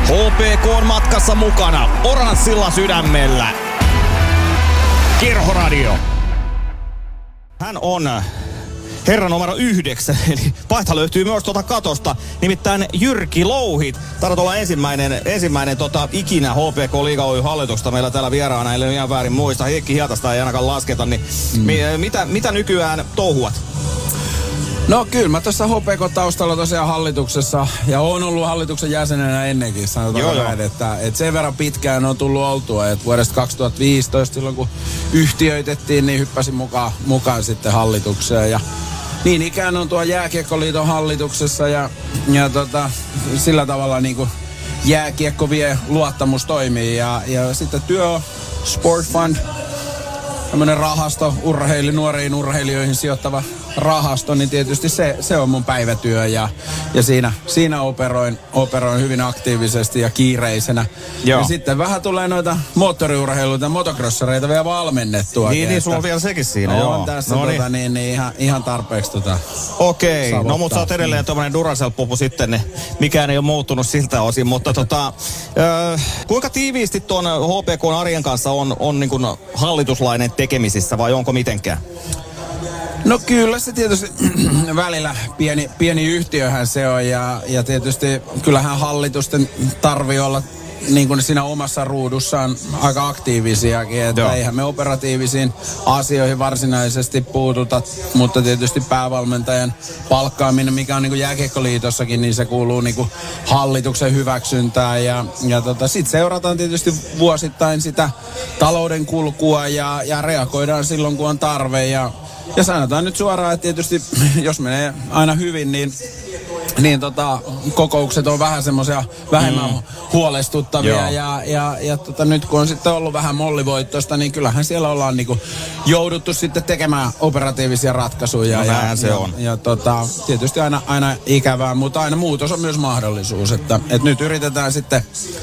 HPK on matkassa mukana oranssilla sydämellä. Kerhoradio. Hän on herra numero 9, eli paita löytyy myös katosta. Nimittäin Jyrki Louhit. Taidat olla ensimmäinen ikinä HPK Liiga Oy hallituksesta meillä täällä vieraana, ellei ihan väärin muista. Heikki Hietasta ei ainakaan lasketa, niin mitä nykyään touhuat? No kyllä, mä tuossa HPK-taustalla tosiaan hallituksessa, ja oon ollut hallituksen jäsenenä ennenkin, sanotaan näin, että sen verran pitkään on tullut oltua, että vuodesta 2015, silloin kun yhtiöitettiin, niin hyppäsin mukaan sitten hallitukseen, ja niin ikään on tuo Jääkiekkoliiton hallituksessa, ja sillä tavalla niin kuin jääkiekko vie luottamus toimii, ja sitten työ Sport Fund, tämmöinen rahasto, nuoriin urheilijoihin sijoittava rahasto, niin tietysti se on mun päivätyö ja siinä operoin hyvin aktiivisesti ja kiireisenä. Joo. Ja sitten vähän tulee noita moottoriurheiluita, motocrossereita vielä valmennettua. Niin sulla on vielä sekin siinä, on joo. tässä ihan tarpeeksi Okei, no mutta sä oot edelleen tommonen Duracell-pupu sitten, niin mikään ei ole muuttunut siltä osin, mutta kuinka tiiviisti tuon HPK:n arjen kanssa on niin kuin hallituslainen tekemisissä vai onko mitenkään? No kyllä se tietysti välillä pieni yhtiöhän se on ja tietysti kyllähän hallitusten tarvii olla niin kuin siinä omassa ruudussaan aika aktiivisiakin, että eihän me operatiivisiin asioihin varsinaisesti puututa, mutta tietysti päävalmentajan palkkaaminen, mikä on niin kuin Jääkiekkoliitossakin, niin se kuuluu niin kuin hallituksen hyväksyntään ja sitten seurataan tietysti vuosittain sitä talouden kulkua ja reagoidaan silloin, kun on tarve ja sanotaan nyt suoraan, että tietysti jos menee aina hyvin, niin kokoukset on vähän semmoisia vähemmän huolestuttavia ja nyt kun on sitten ollut vähän mollivoittoista, niin kyllähän siellä ollaan niinku jouduttu sitten tekemään operatiivisia ratkaisuja. No se on. Ja tietysti aina ikävää, mutta aina muutos on myös mahdollisuus, että nyt yritetään sitten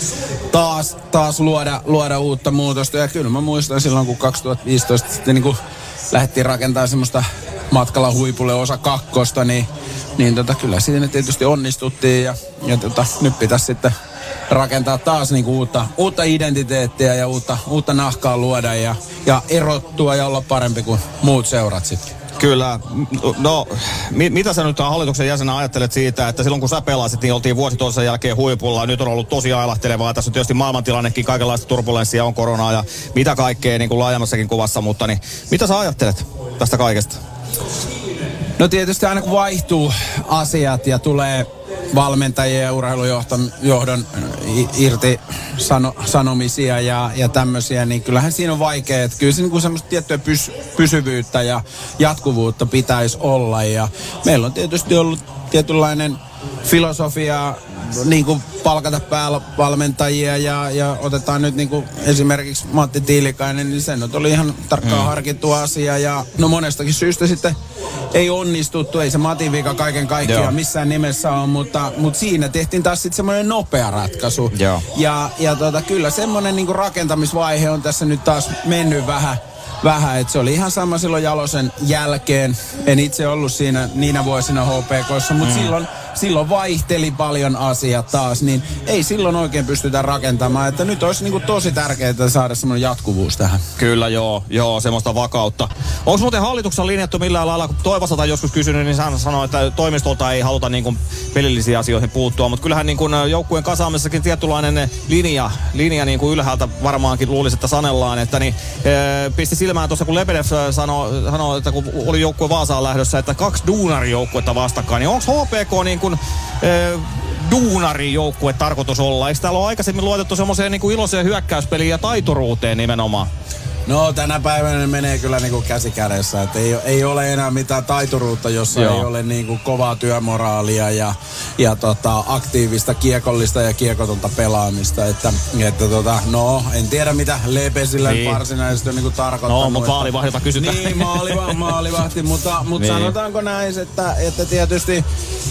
taas luoda uutta muutosta ja kyllä mä muistan silloin kun 2015 sitten niinku lähdettiin rakentamaan semmoista matkalla huipulle osa 2, niin kyllä siinä tietysti onnistuttiin ja nyt pitäisi sitten rakentaa taas niinku uutta identiteettiä ja uutta nahkaa luoda ja erottua ja olla parempi kuin muut seurat sitten. Kyllä. No, mitä sä nyt hallituksen jäsenä ajattelet siitä, että silloin kun sä pelasit, niin oltiin vuosi toisen jälkeen huipulla. Nyt on ollut tosi ailahtelevaa. Tässä on tietysti maailmantilannekin, kaikenlaista turbulenssia, on koronaa ja mitä kaikkea niin kuin laajemmassakin kuvassa. Mutta niin, mitä sä ajattelet tästä kaikesta? No tietysti aina kun vaihtuu asiat ja tulee valmentajien ja urheilujohdon irti sanomisia ja tämmöisiä, niin kyllähän siinä on vaikea. Että kyllä se niin semmoista tiettyä pysyvyyttä ja jatkuvuutta pitäisi olla. Ja meillä on tietysti ollut tietynlainen filosofia niin kuin palkata päävalmentajia ja otetaan nyt niin kuin esimerkiksi Matti Tiilikainen, niin sen oli ihan tarkkaan harkittu asia ja no monestakin syystä sitten ei onnistuttu, ei se Matin vika kaiken kaikkiaan missään nimessä on, mutta siinä tehtiin taas sitten semmoinen nopea ratkaisu. Ja kyllä semmoinen niin kuin rakentamisvaihe on tässä nyt taas mennyt vähän, että se oli ihan sama silloin Jalosen jälkeen. En itse ollut siinä niinä vuosina HPK:ssa, mutta silloin vaihteli paljon asiat taas, niin ei silloin oikein pystytä rakentamaan. Että nyt olisi niin kuin tosi tärkeää saada semmoinen jatkuvuus tähän. Kyllä joo, semmoista vakautta. Onko muuten hallituksessa linjattu millään lailla, kun Toivosalta joskus kysynyt, niin hän sanoi, että toimistolta ei haluta niin kuin pelillisiin asioihin puuttua, mutta kyllähän niin kuin joukkueen kasaamisessakin tietynlainen linja niin kuin ylhäältä varmaankin luulisi, että sanellaan, että niin, pisti silmään tuossa, kun Lebedev sanoi, että kun oli joukkue Vaasaan lähdössä, että 2 duunarijoukkuetta vastakkain, niin onko HPK niin kuin duunarijoukkue tarkoitus olla? Eikö täällä ole aikaisemmin luotettu semmoiseen niin kuin iloiseen hyökkäyspeliin ja taituruuteen nimenomaan? No tänä päivänä ne menee kyllä niinku käsi kädessä, että ei ole enää mitään taituruutta, jossa ei ole niinku kovaa työmoraalia ja aktiivista kiekollista ja kiekotonta pelaamista, että no en tiedä mitä Lepesillä varsinaisesti on niinku tarkoittanut. No, mutta maalivahdilta kysytään. Niin, maalivahti, mutta sanotaanko näin, että tietysti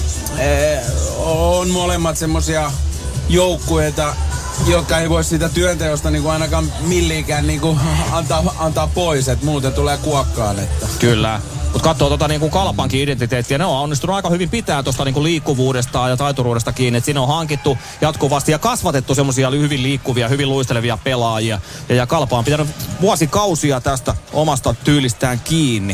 on molemmat semmosia joukkueita, jotka ei voi siitä työnteosta niin kuin ainakaan milliikään niin kuin antaa pois, että muuten tulee kuokkaan. Että. Kyllä. Mutta katsoo tota niin kuin Kalpankin identiteettiä, ne on onnistunut aika hyvin pitää tuosta niin kuin liikkuvuudesta ja taituruudesta kiinni. Et siinä on hankittu jatkuvasti ja kasvatettu semmoisia hyvin liikkuvia, hyvin luistelevia pelaajia. Ja Kalpa on pitänyt vuosikausia tästä omasta tyylistään kiinni.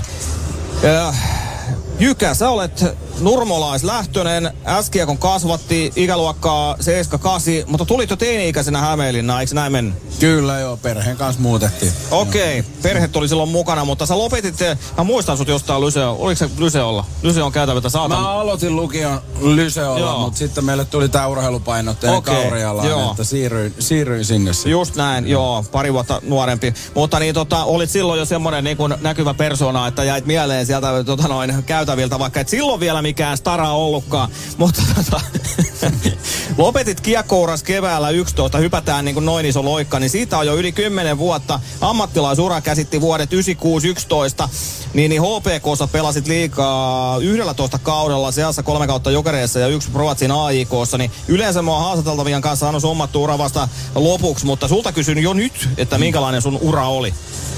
Jykä, sä olet nurmolaislähtöinen, SGK kasvatti ikäluokkaa 7-8, mutta tulit jo teini-ikäisenä Hämeenlinnaan, eikö näin mennyt? Kyllä joo, perheen kanssa muutettiin. Okei, perhe tuli silloin mukana, mutta sä lopetit, mä muistan sut jostain oliko se Lyseolla? Lyseon käytäviltä saatan. Mä aloitin lukion Lyseolla, mutta sitten meille tuli tää urheilupainotteinen Kaurialaan, että siirryin sinne. Just näin, joo, pari vuotta nuorempi. Mutta niin olit silloin jo semmonen niin kuin näkyvä persona, että jäit mieleen sieltä käytäviltä, vaikka et silloin vielä mikään stara ollutkaan. Mutta lopetit kiekkouras keväällä 11, hypätään niin kuin noin iso loikka, niin siitä on jo yli 10 vuotta. Ammattilaisura käsitti vuodet 96-11, niin HPK:ssa pelasit liigaa 11 kaudella, seassa 3 kautta Jokereissa ja 1 Ruotsin AIK:ssa, niin yleensä mä oon haastateltavien kanssa saanut sommattua ura vasta lopuksi, mutta sulta kysyn jo nyt, että minkälainen sun ura oli?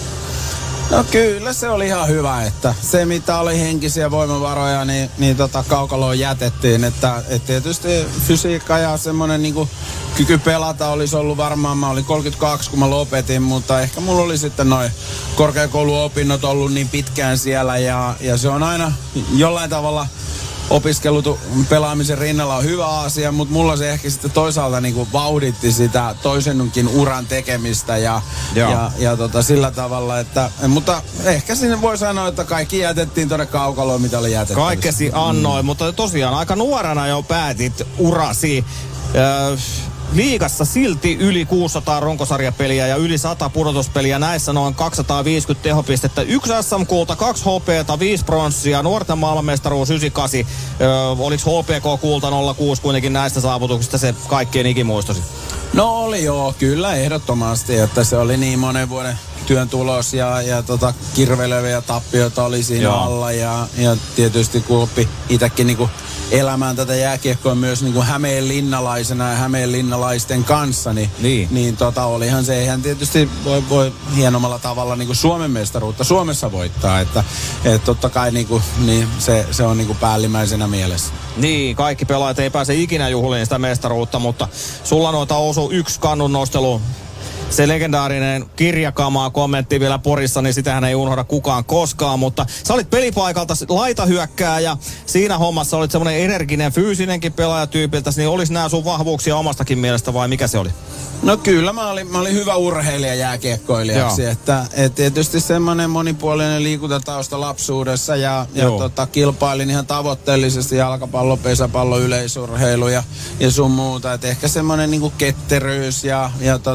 No kyllä se oli ihan hyvä, että se mitä oli henkisiä voimavaroja, niin kaukaloon jätettiin, että tietysti fysiikka ja semmoinen niinku kyky pelata olisi ollut varmaan, mä olin 32 kun mä lopetin, mutta ehkä mulla oli sitten noin korkeakouluopinnot ollut niin pitkään siellä ja se on aina jollain tavalla opiskelut pelaamisen rinnalla on hyvä asia, mutta mulla se ehkä sitten toisaalta niinku vauhditti sitä toisennunkin uran tekemistä ja sillä tavalla, että mutta ehkä sinne voi sanoa, että kaikki jätettiin tuonne kaukaloon, mitä oli jätetty. Kaikkesi annoin, mutta tosiaan aika nuorena jo päätit urasi. Liigassa silti yli 600 runkosarjapeliä ja yli 100 pudotuspeliä. Näissä noin 250 tehopistettä. 1 SM-kulta, 2 HP:ta, 5 pronssia, nuorten maailmanmestaruus 98. Oliko HPK-kulta 06 kuitenkin näistä saavutuksista se kaikkien ikimuistosi? No oli joo, kyllä ehdottomasti, että se oli niin monen vuoden työn tulos ja kirveleviä tappioita oli siinä alla ja tietysti kun oppi itsekin niinku elämään tätä jääkiekkoa myös niinku hämeenlinnalaisena ja hämeenlinnalaisten kanssa, niin olihan se, eihän tietysti voi hienommalla tavalla niinku Suomen mestaruutta Suomessa voittaa, että totta kai niinku, niin se on niinku päällimmäisenä mielessä. Niin, kaikki pelaajat ei pääse ikinä juhliin sitä mestaruutta, mutta sulla noita osuu 1 kannun nostelu. Se legendaarinen kirjakamaa kommentti vielä Porissa, niin sitähän ei unohda kukaan koskaan, mutta sä olit pelipaikalta laitahyökkääjä. Siinä hommassa olit semmoinen energinen, fyysinenkin pelaajatyypiltä, niin olisi nämä sun vahvuuksia omastakin mielestä vai mikä se oli? No kyllä, mä olin hyvä urheilija jääkiekkoilijaksi, että tietysti semmoinen monipuolinen liikuntatausta lapsuudessa ja kilpailin ihan tavoitteellisesti jalkapallo, pesäpallo, yleisurheilu ja sun muuta, että ehkä semmoinen niinku ketteryys ja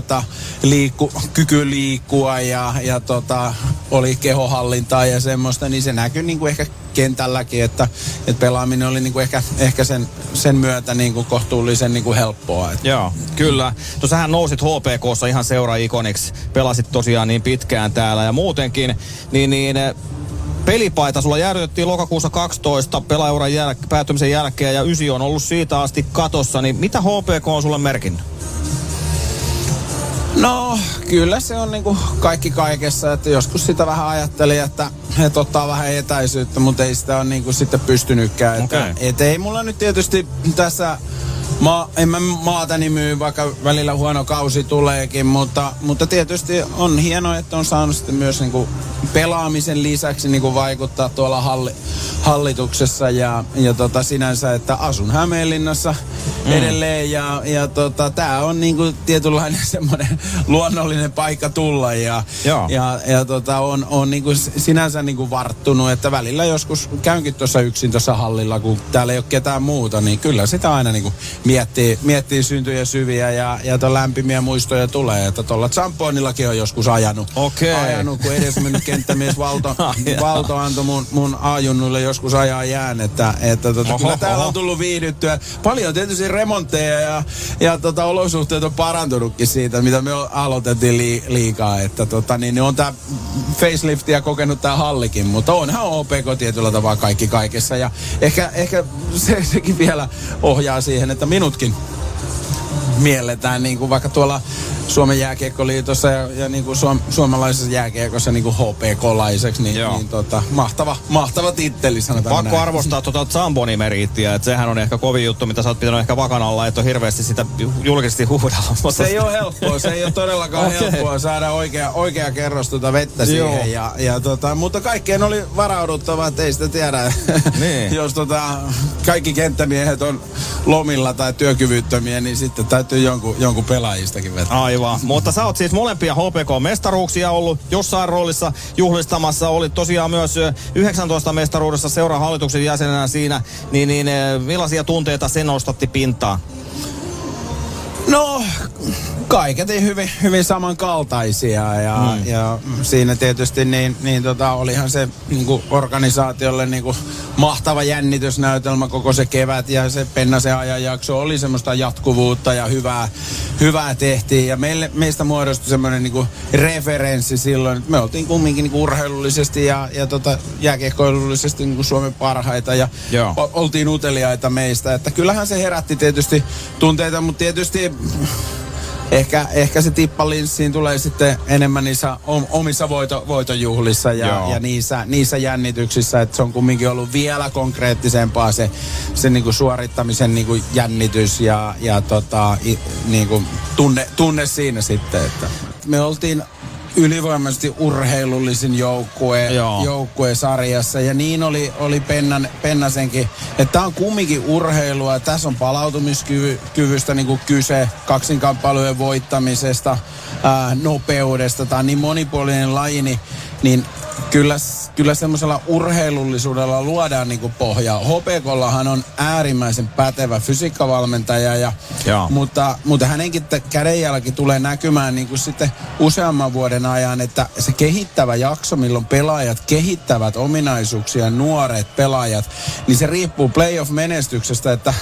kyky liikkua ja oli kehohallintaa ja semmoista, niin se näkyi niinku ehkä kentälläkin, että pelaaminen oli niinku ehkä sen myötä niinku kohtuullisen niinku helppoa. Että. Joo, kyllä. Sähän nousit HPK:ssa ihan seura-ikoniksi, pelasit tosiaan niin pitkään täällä ja muutenkin, niin pelipaita sulla jäädytettiin lokakuussa 12 pelaajuran päättymisen jälkeen ja 9 on ollut siitä asti katossa, niin mitä HPK on sulle merkinnyt? No, kyllä se on niinku kaikki kaikessa, että joskus sitä vähän ajattelin, että ottaa vähän etäisyyttä, mutta ei sitä ole niinku sitten pystynytkään. Että ei mulla nyt tietysti tässä, en mä maatani myy, vaikka välillä huono kausi tuleekin, mutta tietysti on hienoa, että on saanut sitten myös niinku pelaamisen lisäksi niinku vaikuttaa tuolla hallituksessa ja sinänsä, että asun Hämeenlinnassa edelleen ja tää on niinku tietynlainen semmoinen luonnollinen paikka tulla ja on niinku sinänsä niinku varttunut, että välillä joskus käynkin tuossa yksin tuossa hallilla, kun täällä ei ole ketään muuta, niin kyllä sitä aina niinku miettii syntyjä syviä ja lämpimiä muistoja tulee, että tuolla Zampoonillakin on joskus ajanut, kun edesmennyt kenttämies Valto antoi mun A-junnuille joskus ajaa jään, että kyllä täällä on tullut viihdyttyä. Paljon tietysti remontteja ja olosuhteet on parantunutkin siitä, mitä me aloitettiin liikaa, että niin on tää faceliftia kokenut tää hallikin, mutta onhan OPK tietyllä tavalla kaikki kaikessa ja ehkä sekin vielä ohjaa siihen, että minutkin mielletään niin kuin vaikka tuolla Suomen jääkiekkoliitossa ja niin kuin suomalaisessa jääkiekossa niin kuin HPK-laiseksi, niin mahtava titteli, sanotaan Pakko näin. arvostaa Zamboni-meriittiä, että sehän on ehkä kovin juttu, mitä sä oot pitänyt ehkä vakan alla, että on hirveästi sitä julkisesti huudella. Se ei ole helppoa, se ei ole todellakaan helppoa saada oikea kerros vettä siihen. Mutta kaikkeen oli varauduttava, että ei sitä tiedä. Niin. Jos kaikki kenttämiehet on lomilla tai työkyvyttömiä, niin sitten täytyy jonkun pelaajistakin vettä. Aivan, mutta sä oot siis molempia HPK-mestaruuksia ollut jossain roolissa juhlistamassa. Olit tosiaan myös 19 mestaruudessa seuran hallituksen jäsenenä siinä. Niin millaisia tunteita se nostatti pintaan? No, kaiketi hyvin samankaltaisia ja siinä tietysti olihan se niinku organisaatiolle niinku mahtava jännitysnäytelmä koko se kevät ja se Pennasen ajanjakso oli semmoista jatkuvuutta ja hyvää tehtiin ja meistä muodostui semmoinen niinku referenssi silloin, että me oltiin kumminkin niinku urheilullisesti ja jääkiekkoilullisesti niinku Suomen parhaita ja oltiin uteliaita meistä, että kyllähän se herätti tietysti tunteita, mutta tietysti Ehkä se tippalinssiin tulee sitten enemmän niissä omissa voitojuhlissa ja niissä jännityksissä, että se on kumminkin ollut vielä konkreettisempaa se niinku suorittamisen niinku jännitys ja niinku tunne siinä sitten, että me oltiin ylivoimaisesti urheilullisin joukkue sarjassa ja niin oli Pennasenkin, että tää on kumminkin urheilua, tässä on palautumiskyvystä niin kuin kyse, kaksinkamppailujen voittamisesta, nopeudesta, tää on niin monipuolinen laji, niin kyllä semmoisella urheilullisuudella luodaan niinku pohjaa. HPK:llahan on äärimmäisen pätevä fysiikkavalmentaja, mutta hänenkin kädenjälki tulee näkymään niinku sitten useamman vuoden ajan, että se kehittävä jakso, milloin pelaajat kehittävät ominaisuuksia, nuoret pelaajat, niin se riippuu playoff-menestyksestä, että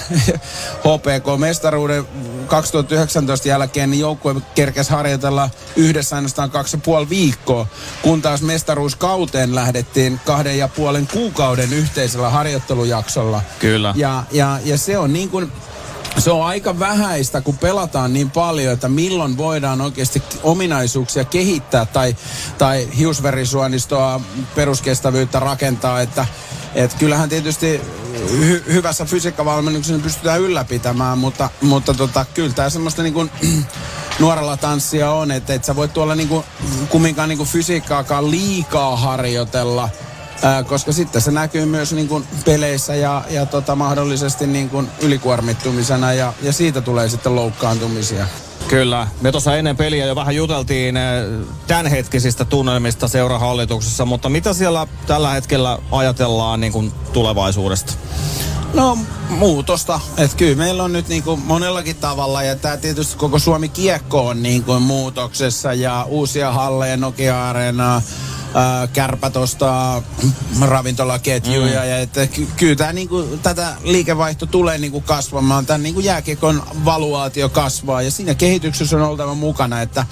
HPK-mestaruuden 2019 jälkeen niin joukkue kerkesi harjoitella yhdessä ainoastaan 2,5 viikkoa, kun taas mestaruuskauteen lähdettiin 2,5 kuukauden yhteisellä harjoittelujaksolla. Kyllä. Ja se on niin kuin, se on aika vähäistä, kun pelataan niin paljon, että milloin voidaan oikeasti ominaisuuksia kehittää tai hiusverisuonistoa, peruskestävyyttä rakentaa, että kyllähän tietysti hyvässä fysiikkavalmennuksessa pystytään ylläpitämään, mutta kyllä tämä semmoista niin kuin nuorella tanssia on, että et sä voit tuolla niinku, kumminkaan niinku fysiikkaakaan liikaa harjoitella, koska sitten se näkyy myös niinku peleissä ja mahdollisesti niinku ylikuormittumisena ja siitä tulee sitten loukkaantumisia. Kyllä. Me tuossa ennen peliä jo vähän juteltiin tämänhetkisistä tunnelmista seurahallituksessa, mutta mitä siellä tällä hetkellä ajatellaan niin kuin tulevaisuudesta? No muutosta. Että kyllä meillä on nyt niinku monellakin tavalla ja tämä tietysti koko Suomi kiekko on niinku muutoksessa ja uusia halleja, Nokia-areenaa, Kärpät ostaa ravintolaketjuja ja että kyllä tämä niinku, tätä liikevaihto tulee niinku kasvamaan. Tämän niinku jääkiekon valuaatio kasvaa ja siinä kehityksessä on oltava mukana, että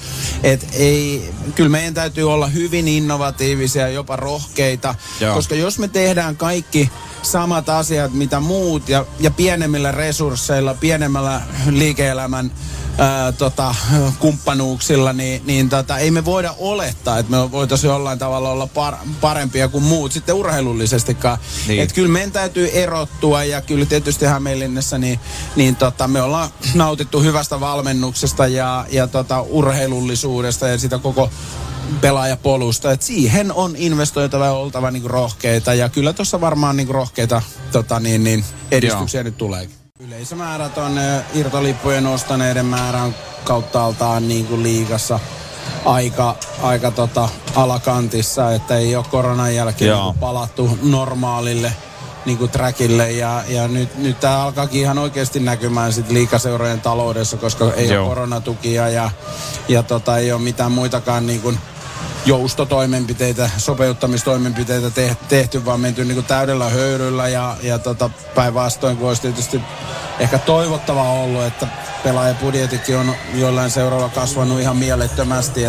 kyllä meidän täytyy olla hyvin innovatiivisia, jopa rohkeita, koska jos me tehdään kaikki samat asiat, mitä muut ja pienemmillä resursseilla, pienemmällä liike-elämän kumppanuuksilla, niin ei me voida olettaa, että me voitaisiin jollain tavalla olla parempia kuin muut sitten urheilullisestikaan. Niin. Että kyllä meidän täytyy erottua ja kyllä tietysti Hämeenlinnassa me ollaan nautittu hyvästä valmennuksesta ja urheilullisuudesta ja sitä koko pelaajapolusta, että siihen on investoitava ja oltava niinku rohkeita ja kyllä tuossa varmaan niinku rohkeita edistyksiä nyt tuleekin. Yleisömäärät on irtolippujen ostaneiden määrän kauttaaltaan niinku liigassa aika alakantissa, että ei ole koronan jälkeen niinku palattu normaalille niinku trackille ja nyt tää alkaakin ihan oikeasti näkymään sit liigaseurojen taloudessa, koska ei ole koronatukia ja ei ole mitään muitakaan niinku joustotoimenpiteitä, sopeuttamistoimenpiteitä tehty, vaan menty niinku täydellä höyryllä ja päinvastoin, kun olisi tietysti ehkä toivottavaa ollut, että pelaajapudjetikin on jollain seuralla kasvanut ihan mielettömästi,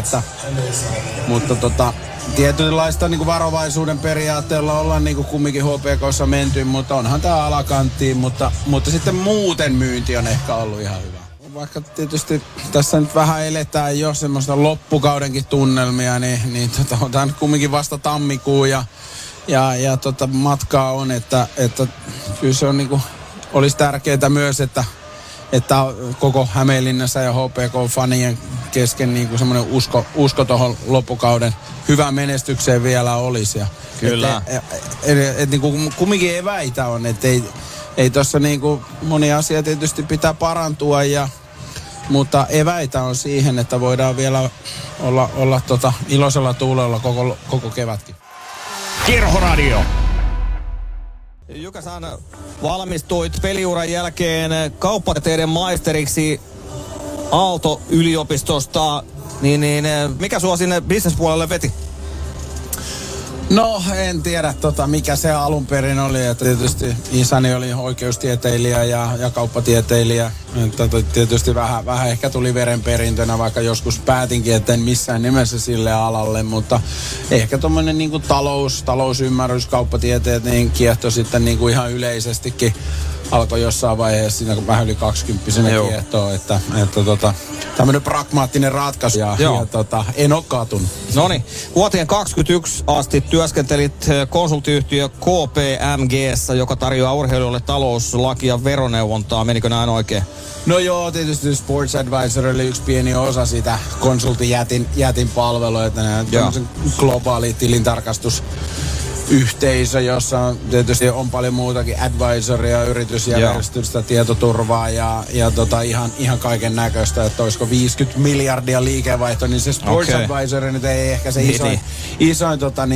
mutta tietynlaista niinku varovaisuuden periaatteella ollaan niinku kumminkin HPK:ssa menty, mutta onhan tää alakanttiin, mutta sitten muuten myynti on ehkä ollut ihan hyvä. vaikka tietysti tässä nyt vähän eletään jo semmoista loppukaudenkin tunnelmia, niin on tämä nyt kumminkin vasta tammikuu ja matkaa on, että kyllä se on niinku, olisi tärkeää myös, että koko Hämeenlinnassa ja HPK-fanien kesken niinku semmoinen usko tuohon loppukauden hyvään menestykseen vielä olisi. Ja kyllä. Niinku kumminkin eväitä on, että ei tuossa niinku moni asia tietysti pitää parantua, mutta eväitä on siihen, että voidaan vielä olla iloisella tuulella koko kevätkin. Kerhoradio. Jukasan valmistuit peliuran jälkeen kauppatieteiden maisteriksi Aalto-yliopistosta, niin mikä sua sinne bisnespuolelle veti? No, en tiedä mikä se alun perin oli, että tietysti isäni oli oikeustieteilijä ja kauppatieteilijä. Että tietysti vähän ehkä tuli verenperintönä, vaikka joskus päätinkin, että en missään nimessä sille alalle, mutta ehkä tommonen niinku talousymmärrys, kauppatieteet niin kiehtoi sitten niinku ihan yleisestikin. Alkoi jossain vaiheessa siinä vähän yli 20-vuotiaana kiehtoo, että tämmöinen pragmaattinen ratkaisu ja en ole katunut. Noniin, vuoteen 2021 asti työskentelit konsulttiyhtiö KPMG:ssä, joka tarjoaa urheilijoille talous-, ja veroneuvontaa. Menikö näin oikein? No joo, tietysti Sports Advisor oli yksi pieni osa sitä konsulttijätin palvelua, että nämä tämmöisen globaali tilintarkastusyhteisö, jossa tietysti on paljon muutakin advisoria, yritysjärjestystä, tietoturvaa ja ihan kaiken näköistä, että olisiko 50 miljardia liikevaihto, niin se Sports Advisor nyt ei ehkä se isoin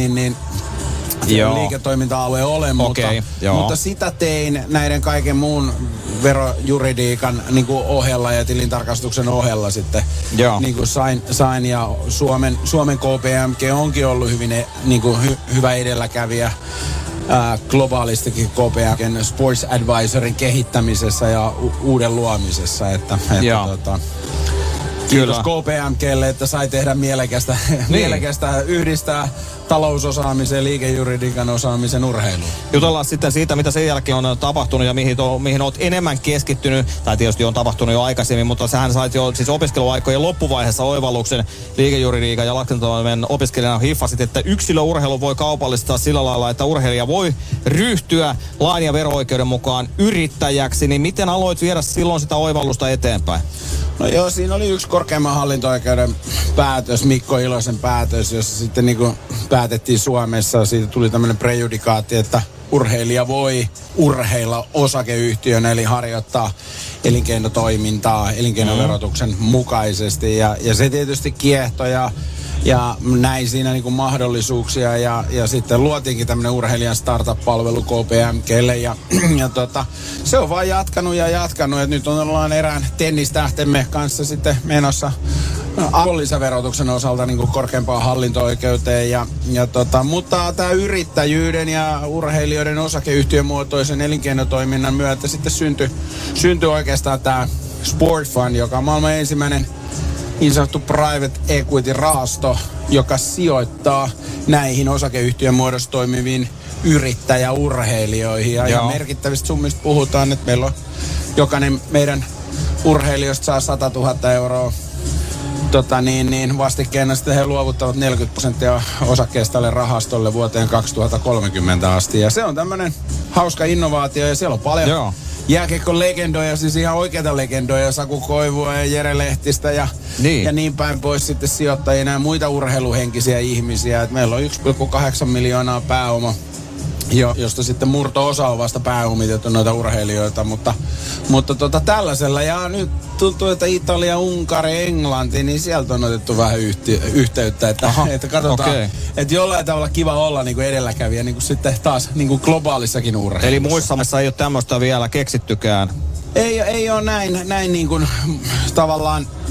liiketoiminta-alue ole, mutta sitä tein näiden kaiken muun verojuridiikan niin kuin ohella ja tilintarkastuksen ohella sitten. Niin kuin sain ja Suomen KPMG onkin ollut hyvin hyvä edelläkävijä globaalistikin KPMGn Sports Advisorin kehittämisessä ja uuden luomisessa, että kiitos KPMGlle, että sai tehdä mielekästä yhdistää talousosaamisen, liikejuridiikan osaamisen urheiluun. Jutellaan sitten siitä, mitä sen jälkeen on tapahtunut ja mihin olet enemmän keskittynyt. Tai tietysti on tapahtunut jo aikaisemmin, mutta sähän sait jo siis opiskeluaikojen loppuvaiheessa oivalluksen liikejuridiikan ja laskentatoimen opiskelijana. Hiffasit, että yksilöurheilu voi kaupallistaa sillä lailla, että urheilija voi ryhtyä lain ja vero-oikeuden mukaan yrittäjäksi. Niin miten aloit viedä silloin sitä oivallusta eteenpäin? No joo, siinä oli yksi korkeimman hallinto-oikeuden päätös, Mikko Ilosen päätös, jossa sitten niin kuin päätettiin Suomessa, siitä tuli tämmöinen prejudikaatti, että urheilija voi urheilla osakeyhtiön, eli harjoittaa elinkeinotoimintaa elinkeinoverotuksen mukaisesti, ja se tietysti kiehtoi ja näin siinä niin kuin mahdollisuuksia ja sitten luotiinkin tämmöinen urheilijan startup-palvelu KPMGlle ja se on vaan jatkanut, että nyt ollaan erään tennistähtemme kanssa sitten menossa arvonlisäverotuksen osalta niin kuin korkeampaan hallinto-oikeuteen mutta tämä yrittäjyyden ja urheilijoiden osakeyhtiön muotoisen elinkeinotoiminnan myötä sitten syntyi oikeastaan tämä Sport Fund, joka on maailman ensimmäinen niin sanottu private equity-rahasto, joka sijoittaa näihin osakeyhtiön muodossa toimiviin yrittäjäurheilijoihin. Ja merkittävistä summista puhutaan, että meillä on jokainen meidän urheilijoista saa 100 000 euroa vastikkeena sitten he luovuttavat 40% osakkeesta tälle rahastolle vuoteen 2030 asti. Ja se on tämmöinen hauska innovaatio ja siellä on paljon jääkiekko-legendoja, siis ihan oikeita legendoja, Saku Koivua ja Jere Lehtistä ja niin päin pois sitten sijoittajina ja muita urheiluhenkisiä ihmisiä. Et meillä on 1,8 miljoonaa pääoma, josta sitten murto-osa on vasta pääomitettu noita urheilijoita, mutta tällaisella. Ja nyt tuntuu, että Italia, Unkari, Englanti, niin sieltä on otettu vähän yhteyttä, että katsotaan, että jollain tavalla kiva olla niin kuin edelläkävijä niin kuin sitten taas niin kuin globaalissakin urheilussa. Eli muissa maissa ei ole tämmöistä vielä keksittykään? Ei ole näin niin kuin tavallaan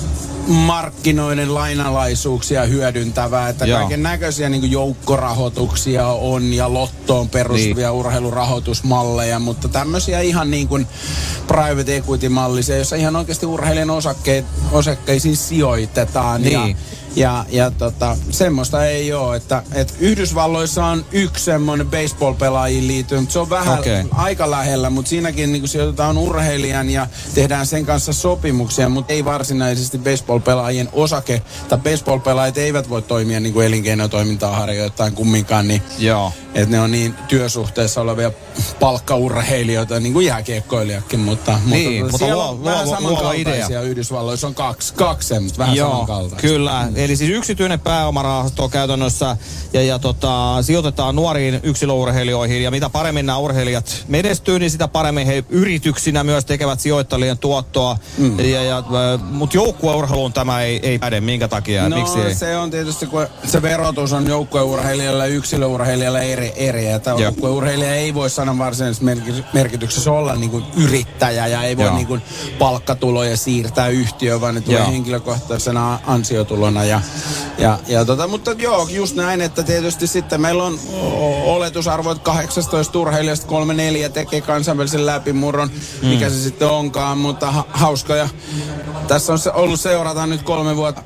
markkinoiden lainalaisuuksia hyödyntävää, että kaiken näköisiä niin kuin joukkorahoituksia on ja lottoon perustuvia urheilurahoitusmalleja, mutta tämmöisiä ihan niin kuin private equity-mallisia, jossa ihan oikeasti urheilijan osakkeisiin sijoitetaan ja semmoista ei ole, että Yhdysvalloissa on yksi semmoinen baseball-pelaajiin liittynyt, se on vähän aika lähellä, mutta siinäkin niin sijoitetaan urheilijan ja tehdään sen kanssa sopimuksia, mutta ei varsinaisesti baseball-pelaajien tai baseball-pelaajat eivät voi toimia niin kuin elinkeinotoimintaa harjoittain kumminkaan, niin että ne on niin työsuhteessa olevia palkkaurheilijoita, niin kuin jääkiekkoilijakin, mutta siellä on vähän samankaltaisia. Yhdysvalloissa on kaksi semmoista, vähän samankaltaista. Kyllä. Eli siis yksityinen pääomarahasto käytännössä ja sijoitetaan nuoriin yksilöurheilijoihin ja mitä paremmin nämä urheilijat menestyy, niin sitä paremmin he yrityksinä myös tekevät sijoittajien tuottoa. Mutta joukkueurheiluun tämä ei päde. Minkä takia? Miksi ei? Se on tietysti, kun se verotus on joukkueurheilijalle ja yksilöurheilijalle eri. Että joukkueurheilija ei voi sanan varsinaisessa merkityksessä olla niin kuin yrittäjä ja ei voi niin kuin palkkatuloja siirtää yhtiöön, vaan ne tulee henkilökohtaisena ansiotulona. Mutta just näin, että tietysti sitten meillä on oletusarvo, että 18 urheilijasta 3-4 tekee kansainvälisen läpimurron, mikä se sitten onkaan, mutta hauska. Ja tässä on ollut seurata nyt 3 vuotta,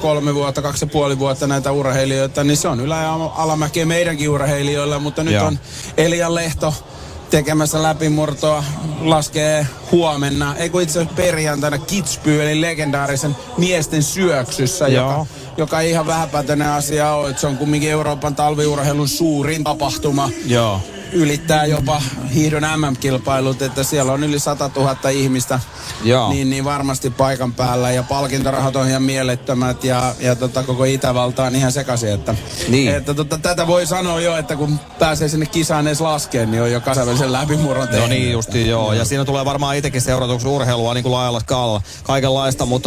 2,5 vuotta näitä urheilijoita, niin se on ylä- ja alamäkeä meidänkin urheilijoilla, mutta nyt on Elian Lehto tekemässä läpimurtoa, laskee huomenna, itse asiassa perjantaina Kitzbühelin eli legendaarisen miesten syöksyssä, joka ei ihan vähäpätöinen asia ole, että se on kumminkin Euroopan talviurheilun suurin tapahtuma. Ylittää jopa hiihdon MM-kilpailut, että siellä on yli 100 000 ihmistä, niin varmasti paikan päällä ja palkintorahat on ihan mielettömät ja koko Itävalta on ihan sekaisin, että tätä voi sanoa jo, että kun pääsee sinne kisaan edes laskeen, niin on jo kansainvälisen läpimurron tehnyt. No niin justiin ja siinä tulee varmaan itsekin seuratuksi urheilua niin kuin laajalla skaalalla, kaikenlaista, mutta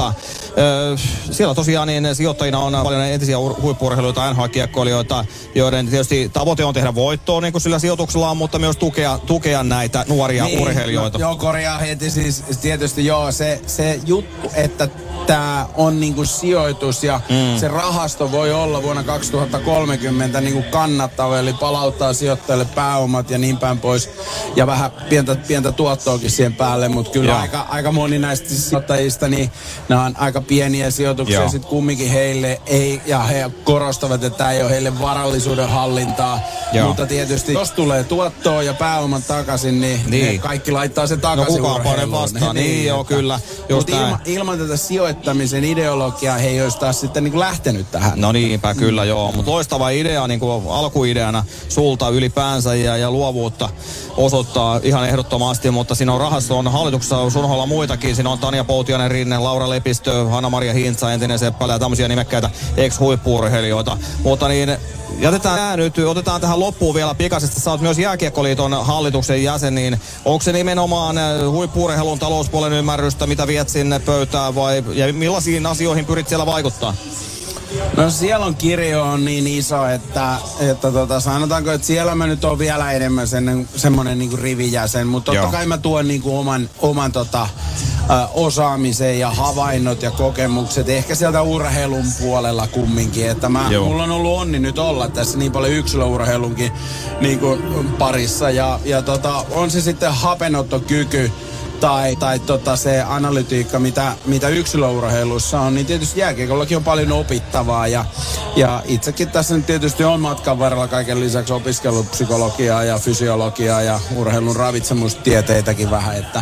siellä tosiaan sijoittajina on paljon entisiä huippu-urheilijoita, NHL-kiekkoilijoita, joiden tietysti tavoite on tehdä voittoa niin kuin sillä sijoituksellaan, mutta myös tukea näitä nuoria urheilijoita. Korjaa heti siis tietysti se juttu, että tämä on niinku sijoitus ja se rahasto voi olla vuonna 2030 niinku kannattava, eli palauttaa sijoittajille pääomat ja niin päin pois ja vähän pientä tuottoakin siihen päälle, mutta kyllä aika moni näistä sijoittajista, niin nämä on aika pieniä sijoituksia sitten kumminkin heille ei, ja he korostavat, että tämä ei ole heille varallisuuden hallintaa, mutta tietysti jos tulee tuottoa ja pääoman takaisin, niin kaikki laittaa sen takaisin urheiluun. Kyllä. Mutta ilman tätä sijoittamisen ideologiaa he ei olisi taas sitten niin kuin lähtenyt tähän. No niinpä, kyllä mutta loistava idea niin kuin alkuideana sulta ylipäänsä ja luovuutta osoittaa ihan ehdottomasti, mutta siinä on rahasto, hallituksessa Sunholla muitakin. Siinä on Tanja Poutiainen, Rinne, Laura Lepistö, Hanna-Maria Hintsa, entinen Seppälä ja tämmöisiä nimekkäitä ex-huippu-urheilijoita. Mutta jätetään nyt, otetaan tähän loppuun vielä pikaisesti. Sä oot myös Jääkiekkoliiton hallituksen jäsen, niin onko se nimenomaan huippu-urheilun talouspuolen ymmärrystä, mitä viet sinne pöytään ja millaisiin asioihin pyrit siellä vaikuttaa? No siellä on kirjo on niin iso, että sanotaanko, että siellä mä nyt on vielä enemmän semmoinen niinku rivijäsen, mutta totta kai mä tuon niinku oman osaamisen ja havainnot ja kokemukset, ehkä sieltä urheilun puolella kumminkin, että mulla on ollut onni nyt olla tässä niin paljon yksilöurheilunkin niinku parissa ja on se sitten hapenottokyky tai se analytiikka, mitä yksilöurheilussa on, niin tietysti jääkiekollakin on paljon opittavaa ja itsekin tässä nyt tietysti on matkan varrella kaiken lisäksi opiskellut psykologiaa ja fysiologiaa ja urheilun ravitsemustieteitäkin vähän, että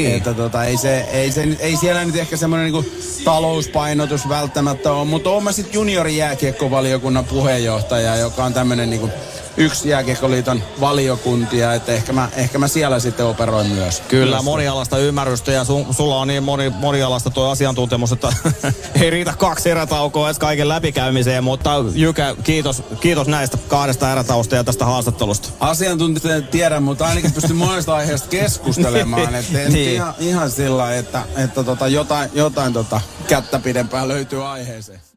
ei siellä nyt ehkä semmoinen niinku talouspainotus välttämättä ole, mutta oon mä sitten juniorijääkiekkovaliokunnan puheenjohtaja, joka on tämmöinen niinku yksi Jääkiekkoliiton valiokuntia, että ehkä mä siellä sitten operoin myös. Kyllä, monialaista ymmärrystä ja sulla on niin monialaista tuo asiantuntemus, että ei riitä 2 erätaukoa edes kaiken läpikäymiseen, mutta Jykä, kiitos näistä 2 erätausta ja tästä haastattelusta. Asiantuntijat tiedän, mutta ainakin pystyn monesta aiheesta keskustelemaan, että ihan sillä, että jotain kättä pidempään löytyy aiheeseen.